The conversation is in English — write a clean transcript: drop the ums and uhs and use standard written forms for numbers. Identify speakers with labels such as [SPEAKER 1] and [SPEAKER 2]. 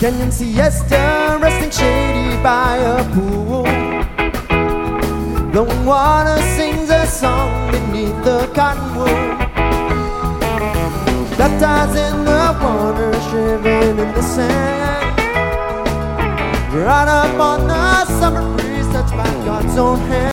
[SPEAKER 1] Kenyan siesta, resting shady by a pool. Lone water sings a song beneath the cottonwood. Baptized in the water, shivering in the sand. Right up on the summer breeze, touched by God's own hand.